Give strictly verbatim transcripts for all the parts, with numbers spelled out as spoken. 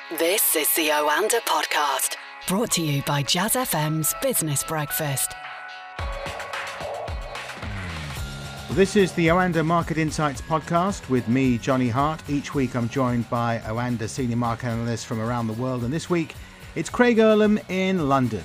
This is the Oanda Podcast, brought to you by Jazz F M's Business Breakfast. This is the Oanda Market Insights Podcast with me, Johnny Hart. Each week I'm joined by Oanda senior market analysts from around the world, and this week it's Craig Erlam in London.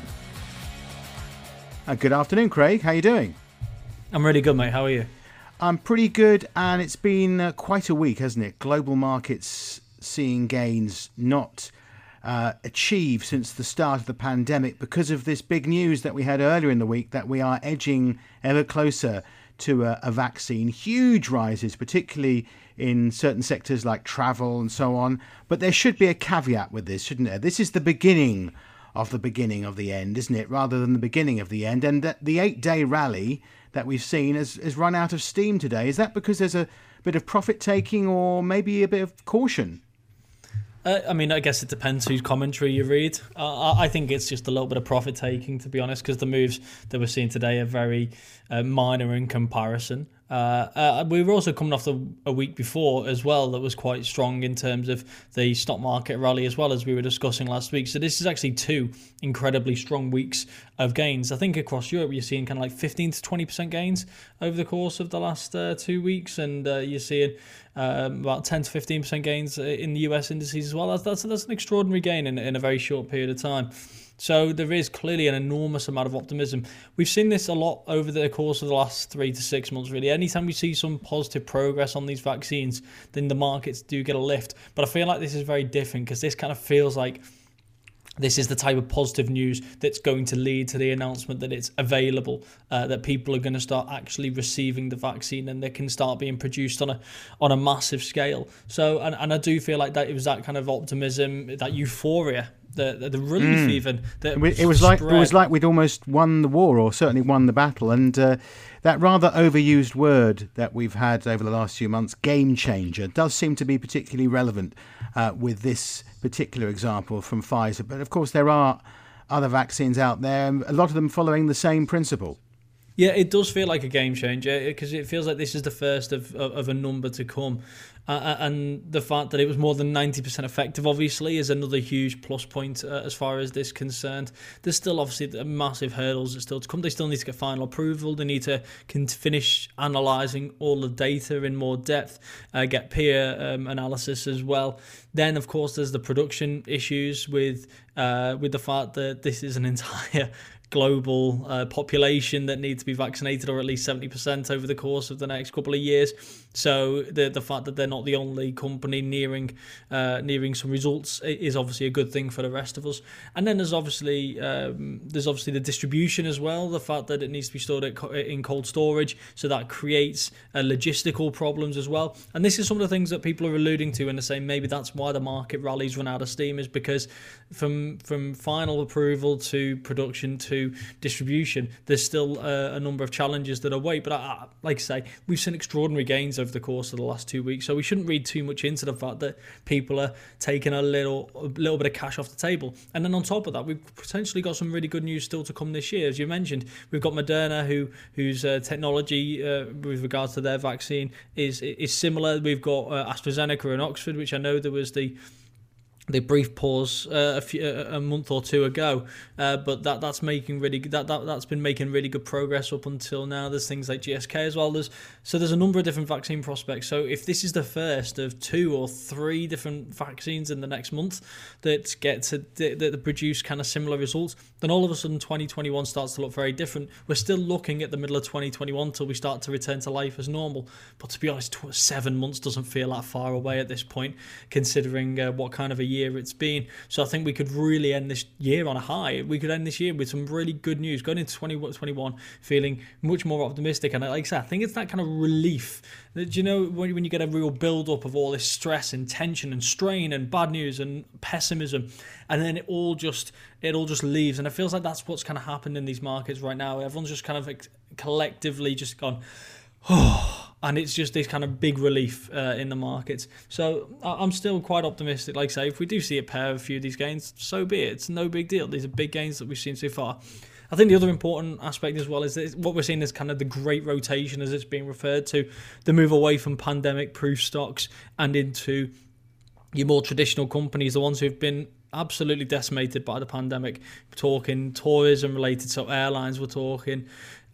Uh, good afternoon, Craig. How are you doing? I'm really good, mate. How are you? I'm pretty good, and it's been uh, quite a week, hasn't it? Global markets seeing gains not uh, achieved since the start of the pandemic because of this big news that we had earlier in the week that we are edging ever closer to a, a vaccine. Huge rises, particularly in certain sectors like travel and so on. But there should be a caveat with this, shouldn't there? This is the beginning of the beginning of the end, isn't it? Rather than the beginning of the end. And that the eight-day rally that we've seen has, has run out of steam today. Is that because there's a bit of profit taking or maybe a bit of caution? Uh, I mean, I guess it depends whose commentary you read. Uh, I think it's just a little bit of profit taking, to be honest, because the moves that we're seeing today are very uh, minor in comparison. Uh, uh, we were also coming off the, a week before as well that was quite strong in terms of the stock market rally as well, as we were discussing last week. So this is actually two incredibly strong weeks of gains. I think across Europe you're seeing kind of like fifteen to twenty percent gains over the course of the last uh, two weeks, and uh, you're seeing um, about ten to fifteen percent gains in the U S indices as well. That's that's, that's an extraordinary gain in, in a very short period of time. So there is clearly an enormous amount of optimism. We've seen this a lot over the course of the last three to six months, really. Anytime we see some positive progress on these vaccines, then the markets do get a lift. But I feel like this is very different because this kind of feels like this is the type of positive news that's going to lead to the announcement that it's available, uh, that people are going to start actually receiving the vaccine and they can start being produced on a on a massive scale. So, and, and I do feel like that it was that kind of optimism, that euphoria, the the, the relief mm. even. That it was like spread. It was like we'd almost won the war, or certainly won the battle. And uh, that rather overused word that we've had over the last few months, game changer, does seem to be particularly relevant uh, with this particular example from Pfizer. But of course, there are other vaccines out there, a lot of them following the same principle. Yeah, it does feel like a game changer because it feels like this is the first of of, of a number to come. Uh, and the fact that it was more than ninety percent effective, obviously, is another huge plus point uh, as far as this is concerned. There's still obviously massive hurdles that still to come. They still need to get final approval. They need to can finish analysing all the data in more depth, uh, get peer um, analysis as well. Then, of course, there's the production issues with uh, with the fact that this is an entire global uh, population that need to be vaccinated, or at least seventy percent over the course of the next couple of years. So the the fact that they're not the only company nearing uh, nearing some results is obviously a good thing for the rest of us. And then there's obviously um, there's obviously the distribution as well. The fact that it needs to be stored at, in cold storage, so that creates uh, logistical problems as well. And this is some of the things that people are alluding to, and they're saying maybe that's why the market rallies run out of steam, is because from from final approval to production to distribution, there's still uh, a number of challenges that await. But I, like I say, we've seen extraordinary gains over the course of the last two weeks, so we shouldn't read too much into the fact that people are taking a little a little bit of cash off the table. And then on top of that, we've potentially got some really good news still to come this year. As you mentioned, we've got Moderna, who whose uh, technology uh, with regards to their vaccine is is similar. We've got uh, AstraZeneca and Oxford, which I know there was the the brief pause uh, a, few, a month or two ago, uh, but that that's making really that, that that's been making really good progress up until now. There's things like G S K as well. There's so there's a number of different vaccine prospects. So if this is the first of two or three different vaccines in the next month that get to that, that produce kind of similar results, then all of a sudden twenty twenty-one starts to look very different. We're still looking at the middle of twenty twenty-one till we start to return to life as normal. But to be honest, seven months doesn't feel that far away at this point, considering uh, what kind of a year it's been. So I think we could really end this year on a high. We could end this year with some really good news, going into twenty twenty-one feeling much more optimistic. And like I said, I think it's that kind of relief that, you know, when, when you get a real build up of all this stress and tension and strain and bad news and pessimism, and then it all just it all just leaves. And it feels like that's what's kind of happened in these markets right now. Everyone's just kind of like collectively just gone, oh, and it's just this kind of big relief uh, in the markets. So I'm still quite optimistic. Like I say, if we do see a pair of a few of these gains, so be it. It's no big deal. These are big gains that we've seen so far. I think the other important aspect as well is that what we're seeing is kind of the great rotation, as it's being referred to, the move away from pandemic-proof stocks and into your more traditional companies, the ones who've been absolutely decimated by the pandemic. We're talking tourism related, so airlines, we're talking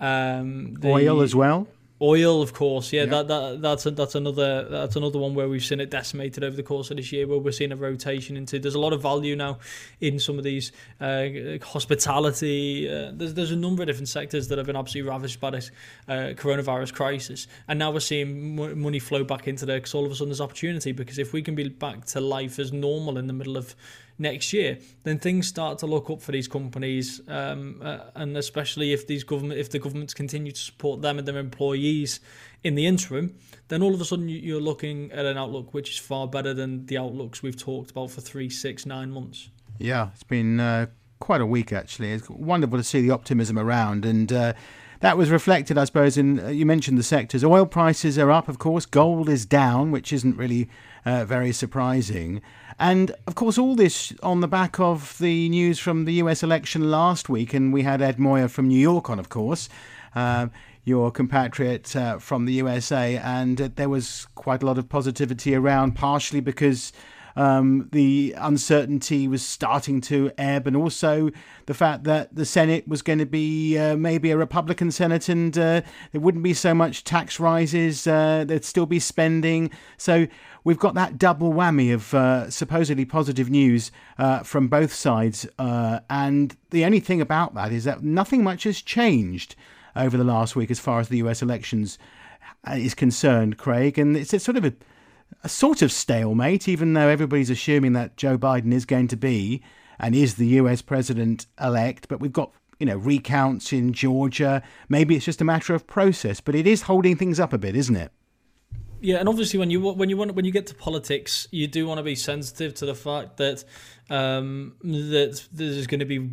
um, the, oil as well. Oil, of course, yeah. Yep. That that that's a, that's another that's another one where we've seen it decimated over the course of this year. Where we're seeing a rotation into. There's a lot of value now in some of these uh, hospitality. Uh, there's there's a number of different sectors that have been absolutely ravaged by this uh, coronavirus crisis, and now we're seeing m- money flow back into there because all of a sudden there's opportunity. Because if we can be back to life as normal in the middle of next year, then things start to look up for these companies, um, uh, and especially if these government, if the governments continue to support them and their employees in the interim, then all of a sudden you're looking at an outlook which is far better than the outlooks we've talked about for three, six, nine months. Yeah, it's been uh, quite a week actually. It's wonderful to see the optimism around, and uh, that was reflected, I suppose, in uh, you mentioned the sectors. Oil prices are up, of course. Gold is down, which isn't really uh, very surprising. And, of course, all this on the back of the news from the U S election last week. And we had Ed Moyer from New York on, of course, uh, your compatriot uh, from the U S A. And uh, there was quite a lot of positivity around, partially because um, the uncertainty was starting to ebb, and also the fact that the Senate was going to be uh, maybe a Republican Senate, and uh, there wouldn't be so much tax rises, uh, there'd still be spending. So we've got that double whammy of uh, supposedly positive news uh, from both sides. Uh, and the only thing about that is that nothing much has changed over the last week as far as the U S elections is concerned, Craig. And it's a sort of a, a sort of stalemate, even though everybody's assuming that Joe Biden is going to be and is the U S president-elect. But we've got, you know, recounts in Georgia. Maybe it's just a matter of process, but it is holding things up a bit, isn't it? Yeah, and obviously when you when you want when you get to politics, you do want to be sensitive to the fact that um, that there's going to be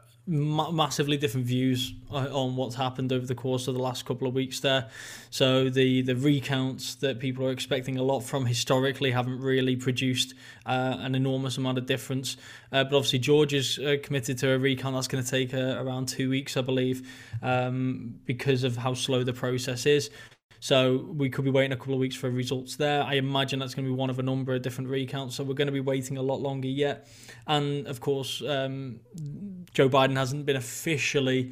ma- massively different views on what's happened over the course of the last couple of weeks there. So the the recounts that people are expecting a lot from historically haven't really produced uh, an enormous amount of difference. Uh, but obviously Georgia's uh, committed to a recount that's going to take uh, around two weeks, I believe, um, because of how slow the process is. So we could be waiting a couple of weeks for results there. I imagine that's going to be one of a number of different recounts. So we're going to be waiting a lot longer yet. And of course, um, Joe Biden hasn't been officially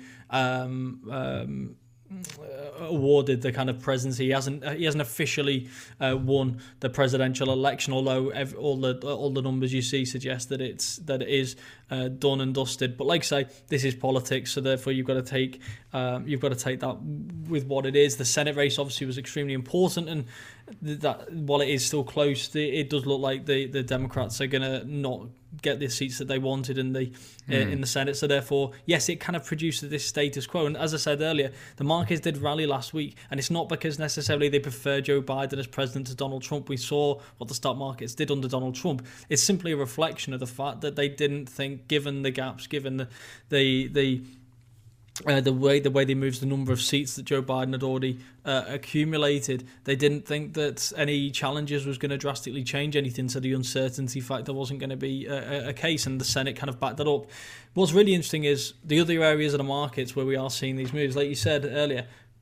um, um, awarded the kind of presidency. He hasn't. He hasn't officially uh, won the presidential election. Although every, all the all the numbers you see suggest that it's that it is uh, done and dusted. But like I say, this is politics, so therefore you've got to take um, you've got to take that with what it is. The Senate race obviously was extremely important, and that while it is still close, it does look like the, the Democrats are going to not get the seats that they wanted in the mm. uh, in the Senate. So therefore, yes, it kind of produces this status quo. And as I said earlier, the markets did rally last week, and it's not because necessarily they prefer Joe Biden as president to Donald Trump. We saw what the stock markets did under Donald Trump. It's simply a reflection of the fact that they didn't think, given the gaps, given the the the Uh, the way the way they moved the number of seats that Joe Biden had already uh, accumulated, they didn't think that any challenges was going to drastically change anything, so the uncertainty factor wasn't going to be a, a case, and the Senate kind of backed that up. What's really interesting is the other areas of the markets where we are seeing these moves. Like you said earlier,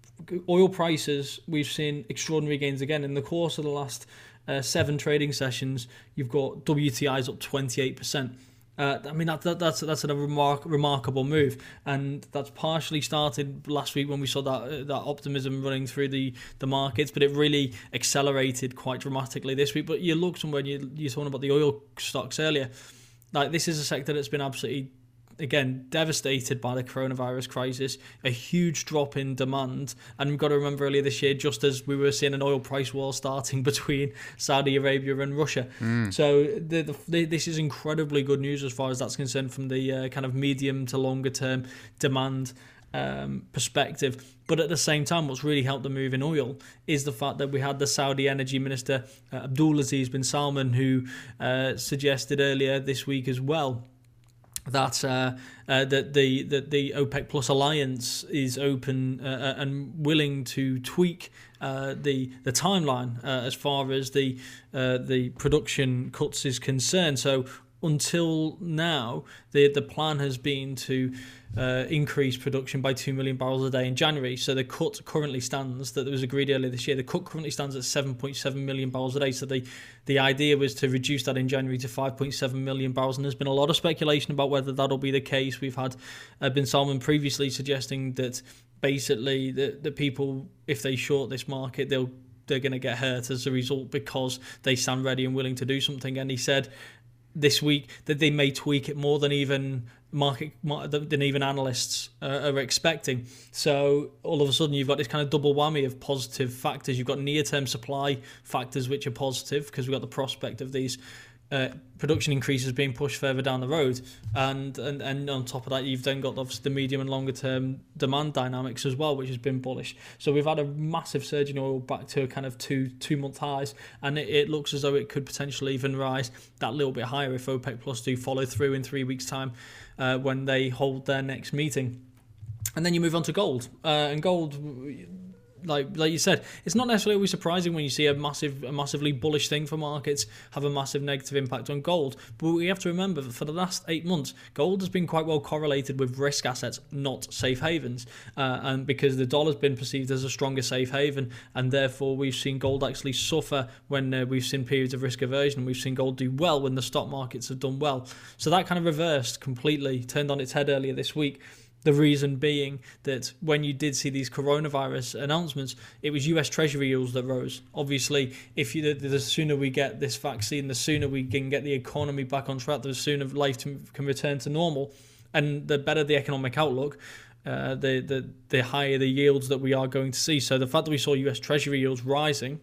oil prices, we've seen extraordinary gains again. In the course of the last uh, seven trading sessions, you've got W T Is up twenty-eight percent. Uh, I mean, that, that, that's that's a remark, remarkable move, and that's partially started last week when we saw that uh, that optimism running through the, the markets, but it really accelerated quite dramatically this week. But you look somewhere, and you, you're talking about the oil stocks earlier. Like, this is a sector that's been absolutely, again, devastated by the coronavirus crisis, a huge drop in demand. And we've got to remember earlier this year, just as we were seeing an oil price war starting between Saudi Arabia and Russia. Mm. So the, the, this is incredibly good news as far as that's concerned from the uh, kind of medium to longer term demand um, perspective. But at the same time, what's really helped the move in oil is the fact that we had the Saudi Energy Minister, uh, Abdulaziz bin Salman, who uh, suggested earlier this week as well that uh, uh, that the that the OPEC Plus alliance is open uh, and willing to tweak uh, the the timeline uh, as far as the uh, the production cuts is concerned. So until now, the the plan has been to uh, increase production by two million barrels a day in January. So the cut currently stands, that was agreed earlier this year, the cut currently stands at seven point seven million barrels a day. So the, the idea was to reduce that in January to five point seven million barrels. And there's been a lot of speculation about whether that'll be the case. We've had uh, Bin Salman previously suggesting that basically the, the people, if they short this market, they'll they're going to get hurt as a result because they stand ready and willing to do something. And he said this week that they may tweak it more than even market than even analysts uh, are expecting. So all of a sudden you've got this kind of double whammy of positive factors. You've got near-term supply factors which are positive because we've got the prospect of these Uh, production increases being pushed further down the road, and, and and on top of that you've then got obviously the medium and longer term demand dynamics as well, which has been bullish. So we've had a massive surge in oil back to a kind of two two month highs, and it, it looks as though it could potentially even rise that little bit higher if OPEC Plus do follow through in three weeks time uh, when they hold their next meeting. And then you move on to gold, uh, and gold, Like like you said, it's not necessarily always surprising when you see a massive, a massively bullish thing for markets have a massive negative impact on gold. But we have to remember that for the last eight months, gold has been quite well correlated with risk assets, not safe havens, uh, and because the dollar's been perceived as a stronger safe haven, and therefore we've seen gold actually suffer when uh, we've seen periods of risk aversion. We've seen gold do well when the stock markets have done well. So that kind of reversed completely, turned on its head earlier this week. The reason being that when you did see these coronavirus announcements, it was U S Treasury yields that rose. Obviously, if you, the, the sooner we get this vaccine, the sooner we can get the economy back on track, the sooner life can return to normal, and the better the economic outlook, uh, the, the the higher the yields that we are going to see. So the fact that we saw U S Treasury yields rising,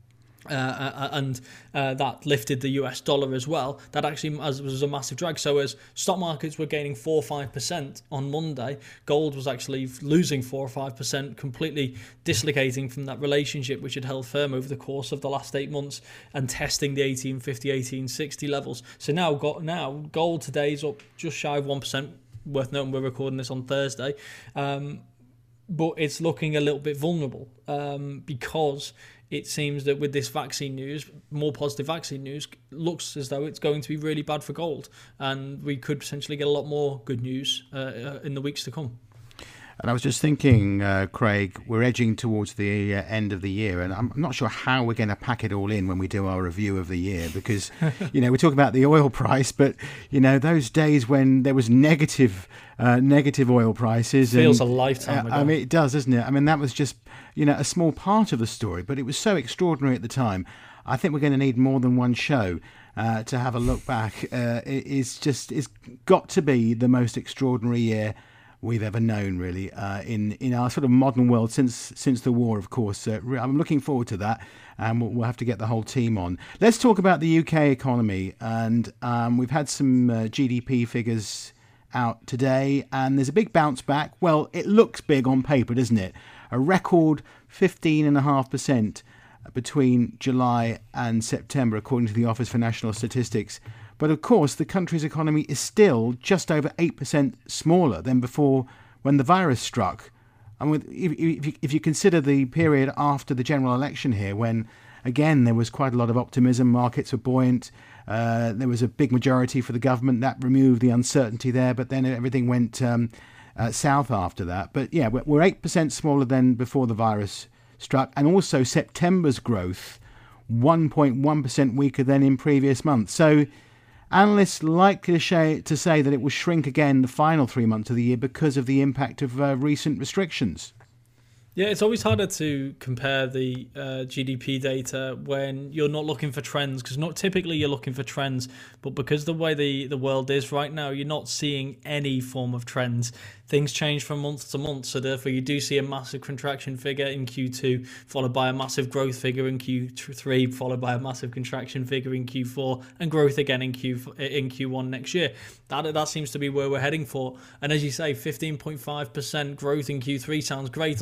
Uh, and uh, that lifted the U S dollar as well. That actually was a massive drag. So as stock markets were gaining four or five percent on Monday, gold was actually losing four or five percent, completely dislocating from that relationship which had held firm over the course of the last eight months and testing the eighteen fifty, eighteen sixty levels. So now, got, now gold today is up just shy of one percent. Worth noting, we're recording this on Thursday. Um, but it's looking a little bit vulnerable um, because it seems that with this vaccine news, more positive vaccine news, looks as though it's going to be really bad for gold. And we could potentially get a lot more good news uh, in the weeks to come. And I was just thinking, uh, Craig, we're edging towards the uh, end of the year, and I'm not sure how we're going to pack it all in when we do our review of the year, because, you know, we're talking about the oil price, but, you know, those days when there was negative uh, negative oil prices. Feels and, a lifetime ago. Uh, I mean, it does, doesn't it? I mean, that was just, you know, a small part of the story, but it was so extraordinary at the time. I think we're going to need more than one show uh, to have a look back. Uh, it, it's just, it's got to be the most extraordinary year we've ever known, really, uh, in in our sort of modern world since since the war, of course. Uh, I'm looking forward to that, and we'll, we'll have to get the whole team on. Let's talk about the U K economy, and um, we've had some uh, G D P figures out today, and there's a big bounce back. Well, it looks big on paper, doesn't it? A record fifteen point five percent between July and September, according to the Office for National Statistics. But of course, the country's economy is still just over eight percent smaller than before when the virus struck. And with, if, if, you, if you consider the period after the general election here, when, again, there was quite a lot of optimism, markets were buoyant, uh, there was a big majority for the government, that removed the uncertainty there, but then everything went um, uh, south after that. But yeah, we're, we're eight percent smaller than before the virus struck. And also September's growth, one point one percent weaker than in previous months. So analysts like to say that it will shrink again the final three months of the year because of the impact of uh, recent restrictions. Yeah, it's always harder to compare the uh, G D P data when you're not looking for trends, because not typically you're looking for trends, but because the way the, the world is right now, you're not seeing any form of trends. Things change from month to month, so therefore you do see a massive contraction figure in Q two, followed by a massive growth figure in Q three, followed by a massive contraction figure in Q four, and growth again in Q in Q one next year. That that seems to be where we're heading for. And as you say, fifteen point five percent growth in Q three sounds great until you compare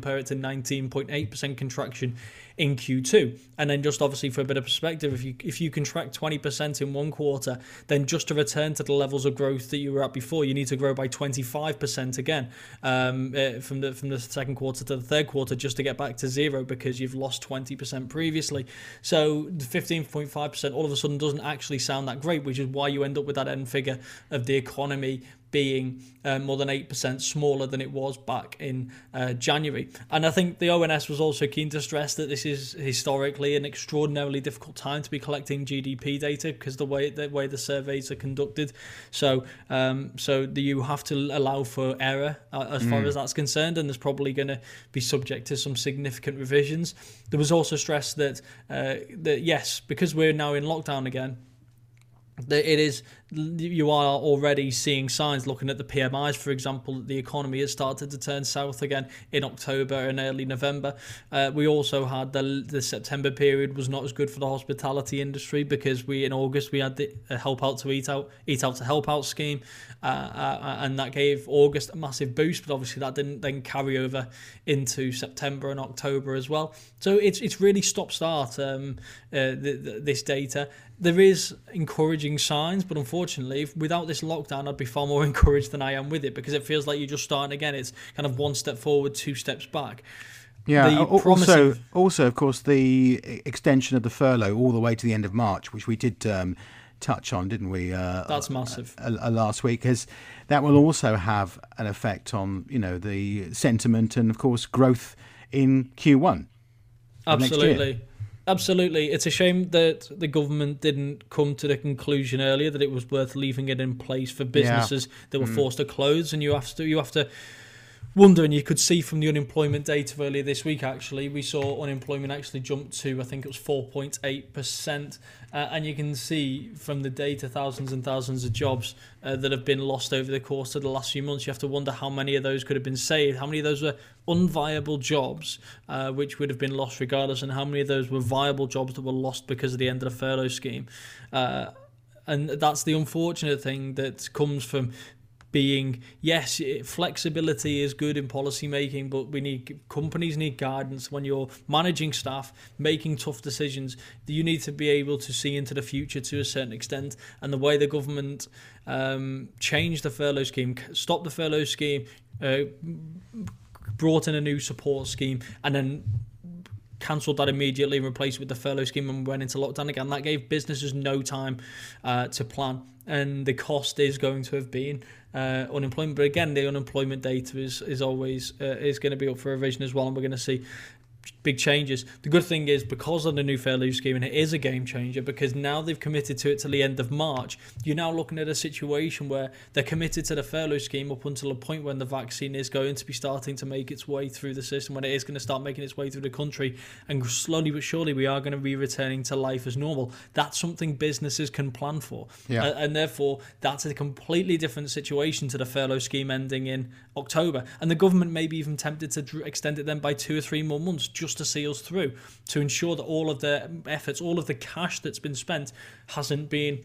compare it to nineteen point eight percent contraction in Q two. And then just obviously for a bit of perspective, if you if you contract twenty percent in one quarter, then just to return to the levels of growth that you were at before, you need to grow by twenty-five percent again um, uh, from the from the second quarter to the third quarter just to get back to zero, because you've lost twenty percent previously. So fifteen point five percent all of a sudden doesn't actually sound that great, which is why you end up with that end figure of the economy being uh, more than eight percent smaller than it was back in uh, January. And I think the O N S was also keen to stress that this is historically an extraordinarily difficult time to be collecting G D P data because the way the way the surveys are conducted. So um, so the, you have to allow for error uh, as far mm. as that's concerned, and there's probably going to be subject to some significant revisions. There was also stress that uh, that yes, because we're now in lockdown again, that it is, you are already seeing signs, looking at the P M Is, for example, that the economy has started to turn south again in October and early November. Uh, we also had the the September period was not as good for the hospitality industry because we in August we had the Help Out to Eat Out, Eat Out to Help Out scheme, uh, uh, and that gave August a massive boost, but obviously that didn't then carry over into September and October as well. So it's it's really stop-start, um, uh, the, the, this data. There is encouraging signs, but unfortunately, without this lockdown, I'd be far more encouraged than I am with it, because it feels like you're just starting again. It's kind of one step forward, two steps back. Yeah, The also, promising- also, of course, the extension of the furlough all the way to the end of March, which we did um, touch on, didn't we? Uh, That's massive. Uh, uh, last week, because that will also have an effect on, you know, the sentiment and, of course, growth in Q one. Absolutely. Absolutely. It's a shame that the government didn't come to the conclusion earlier that it was worth leaving it in place for businesses yeah. that were mm. forced to close. And you have to you have to wonder, and you could see from the unemployment data earlier this week, actually, we saw unemployment actually jump to, I think it was four point eight percent. Uh, and you can see from the data thousands and thousands of jobs uh, that have been lost over the course of the last few months. You have to wonder how many of those could have been saved, how many of those were unviable jobs, uh, which would have been lost regardless, and how many of those were viable jobs that were lost because of the end of the furlough scheme. Uh, and that's the unfortunate thing that comes from being, yes, flexibility is good in policy making, but we need companies need guidance when you're managing staff, making tough decisions. You need to be able to see into the future to a certain extent. And the way the government um, changed the furlough scheme, stopped the furlough scheme, uh, brought in a new support scheme, and then cancelled that immediately and replaced it with the furlough scheme and went into lockdown again. That gave businesses no time uh, to plan, and the cost is going to have been uh, unemployment. But again, the unemployment data is is always uh, is going to be up for revision as well, and we're going to see big changes. The good thing is, because of the new furlough scheme, and it is a game changer, because now they've committed to it till the end of March, you're now looking at a situation where they're committed to the furlough scheme up until a point when the vaccine is going to be starting to make its way through the system, when it is going to start making its way through the country, and slowly but surely we are going to be returning to life as normal. That's something businesses can plan for. Yeah. Uh, and therefore that's a completely different situation to the furlough scheme ending in October, and the government may be even tempted to extend it then by two or three more months just to see us through, to ensure that all of their efforts, all of the cash that's been spent hasn't been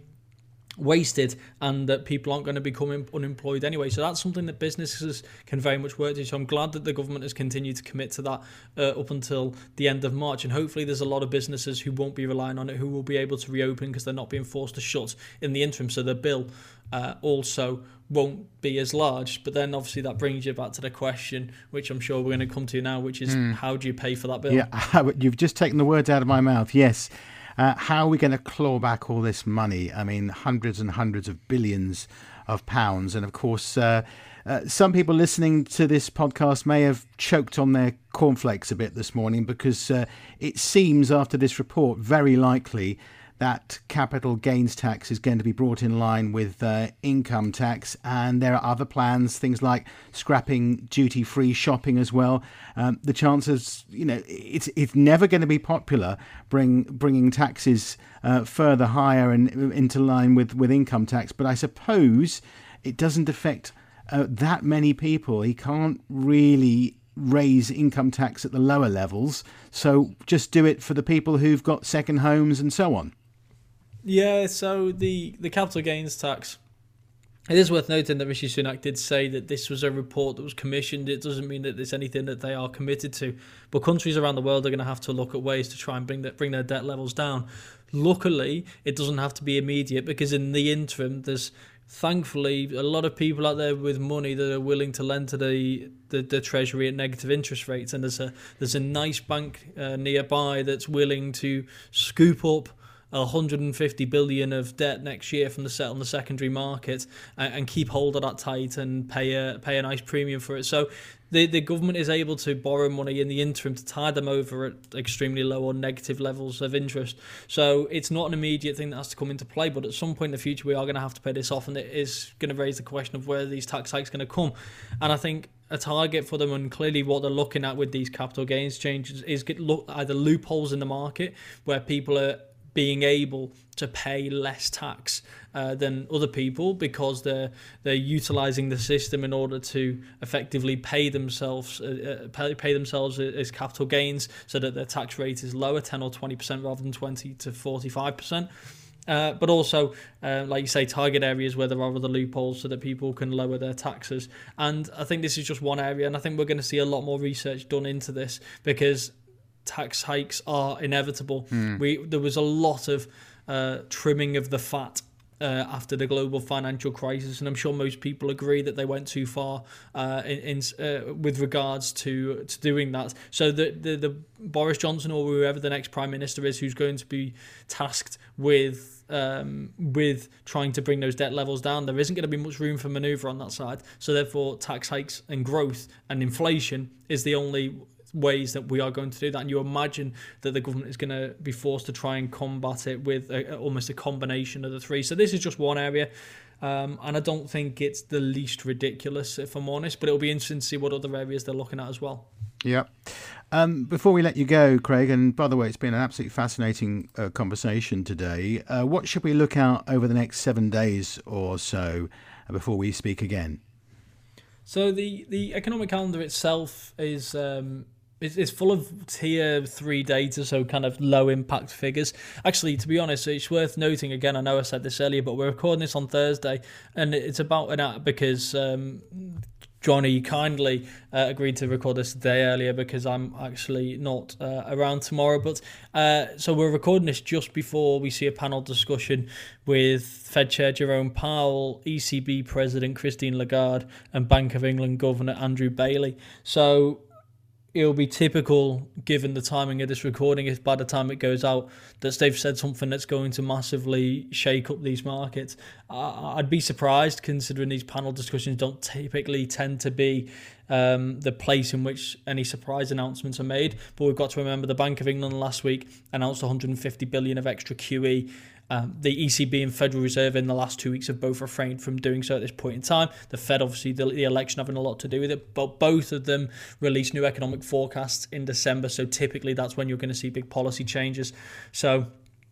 wasted, and that people aren't going to become unemployed anyway. So that's something that businesses can very much work to. So I'm glad that the government has continued to commit to that uh, up until the end of March, and hopefully there's a lot of businesses who won't be relying on it, who will be able to reopen because they're not being forced to shut in the interim. So the bill uh, also won't be as large. But then obviously that brings you back to the question, which I'm sure we're going to come to now, which is mm. how do you pay for that bill? Yeah, you've just taken the words out of my mouth. Yes. Uh, how are we going to claw back all this money? I mean, hundreds and hundreds of billions of pounds. And of course, uh, uh, some people listening to this podcast may have choked on their cornflakes a bit this morning, because uh, it seems after this report very likely that capital gains tax is going to be brought in line with uh, income tax, and there are other plans, things like scrapping duty-free shopping as well. Um, the chances, you know, it's it's never going to be popular bring bringing taxes uh, further higher and into line with, with income tax. But I suppose it doesn't affect uh, that many people. He can't really raise income tax at the lower levels, so just do it for the people who've got second homes and so on. Yeah, so the, the capital gains tax It is worth noting that Rishi Sunak did say that this was a report that was commissioned. It doesn't mean that it's anything that they are committed to. But countries around the world are going to have to look at ways to try and bring that, bring their debt levels down. Luckily, it doesn't have to be immediate, because in the interim, there's thankfully a lot of people out there with money that are willing to lend to the the, the Treasury at negative interest rates. And there's a there's a nice bank uh, nearby that's willing to scoop up one hundred fifty billion of debt next year from the set on the secondary market, and, and keep hold of that tight and pay a pay a nice premium for it. So the the government is able to borrow money in the interim to tide them over at extremely low or negative levels of interest. So it's not an immediate thing that has to come into play, but at some point in the future we are going to have to pay this off, and it is going to raise the question of where these tax hikes are going to come. And I think a target for them, and clearly what they're looking at with these capital gains changes, is get look either loopholes in the market where people are being able to pay less tax uh, than other people because they're they're utilising the system in order to effectively pay themselves uh, pay, pay themselves as capital gains, so that their tax rate is lower, ten or twenty percent rather than twenty to forty-five percent. Uh, but also, uh, like you say, target areas where there are other loopholes so that people can lower their taxes. And I think this is just one area, and I think we're going to see a lot more research done into this, because tax hikes are inevitable. Mm. We there was a lot of uh, trimming of the fat uh, after the global financial crisis, and I'm sure most people agree that they went too far uh, in, in uh, with regards to to doing that. So the, the the Boris Johnson, or whoever the next prime minister is, who's going to be tasked with um, with trying to bring those debt levels down, there isn't going to be much room for manoeuvre on that side. So therefore, tax hikes and growth and inflation is the only ways that we are going to do that. And you imagine that the government is going to be forced to try and combat it with a, almost a combination of the three. So this is just one area, um, and I don't think it's the least ridiculous, if I'm honest, but it'll be interesting to see what other areas they're looking at as well. Yeah. Um, before we let you go, Craig, and by the way, it's been an absolutely fascinating uh, conversation today. Uh, what should we look out over the next seven days or so before we speak again? So the, the economic calendar itself is um, is, is full of tier three data, so kind of low impact figures. Actually, to be honest, it's worth noting again. I know I said this earlier, but we're recording this on Thursday, and it's about an app because um, Johnny kindly uh, agreed to record this a day earlier because I'm actually not uh, around tomorrow. But uh, so we're recording this just before we see a panel discussion with Fed Chair Jerome Powell, E C B President Christine Lagarde, and Bank of England Governor Andrew Bailey. So it'll be typical, given the timing of this recording, if by the time it goes out that they've said something that's going to massively shake up these markets. Uh, I'd be surprised, considering these panel discussions don't typically tend to be um, the place in which any surprise announcements are made. But we've got to remember the Bank of England last week announced one hundred fifty billion of extra Q E. Um, the E C B and Federal Reserve in the last two weeks have both refrained from doing so at this point in time. The Fed, obviously, the, the election having a lot to do with it, but both of them release new economic forecasts in December, so typically that's when you're going to see big policy changes. So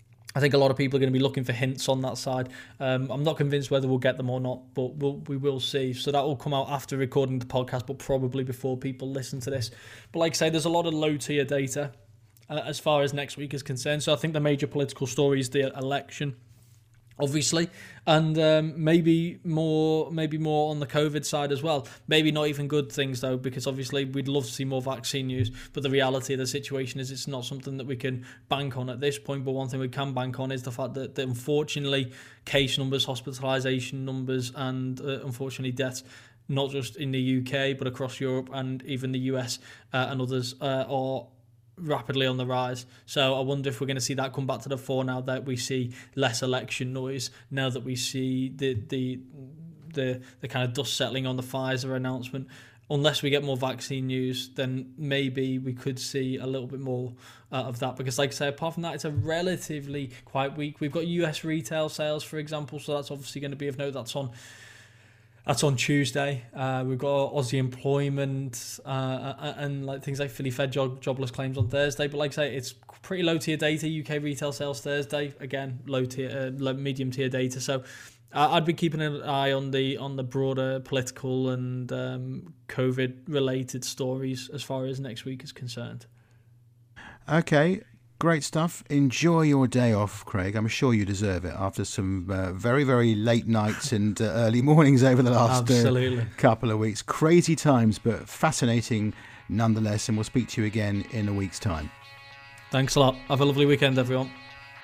I think a lot of people are going to be looking for hints on that side. Um, I'm not convinced whether we'll get them or not, but we'll, we will see. So that will come out after recording the podcast, but probably before people listen to this. But like I say, there's a lot of low-tier data as far as next week is concerned. So I think the major political story is the election, obviously, and um, maybe more maybe more on the COVID side as well. Maybe not even good things, though, because obviously we'd love to see more vaccine news, but the reality of the situation is it's not something that we can bank on at this point. But one thing we can bank on is the fact that, that unfortunately case numbers, hospitalisation numbers, and uh, unfortunately deaths, not just in the U K but across Europe and even the U S uh, and others, uh, are rapidly on the rise. So I wonder if we're going to see that come back to the fore now that we see less election noise, now that we see the the the, the kind of dust settling on the Pfizer announcement. Unless we get more vaccine news, then maybe we could see a little bit more uh, of that. Because like I say, apart from that, it's a relatively quiet week. We've got U S retail sales, for example, so that's obviously going to be of note. That's on That's on Tuesday. Uh, we've got Aussie employment uh, and like things like Philly Fed job, jobless claims on Thursday. But like I say, it's pretty low tier data. U K retail sales Thursday, again low tier, uh, low, medium tier data. So uh, I'd be keeping an eye on the on the broader political and um, COVID related stories as far as next week is concerned. Okay. Great stuff. Enjoy your day off, Craig. I'm sure you deserve it after some uh, very, very late nights and uh, early mornings over the last uh, couple of weeks. Crazy times, but fascinating nonetheless. And we'll speak to you again in a week's time. Thanks a lot. Have a lovely weekend, everyone.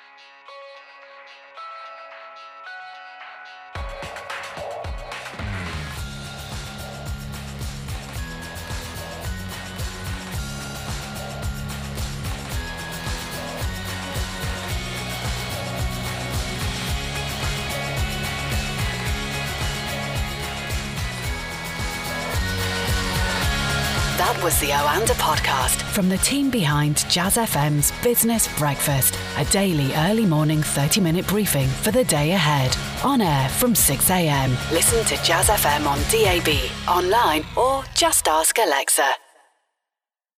That was the Oanda podcast from the team behind Jazz F M's Business Breakfast, a daily early morning thirty minute briefing for the day ahead. On air from six a.m. Listen to Jazz F M on D A B, online, or just ask Alexa.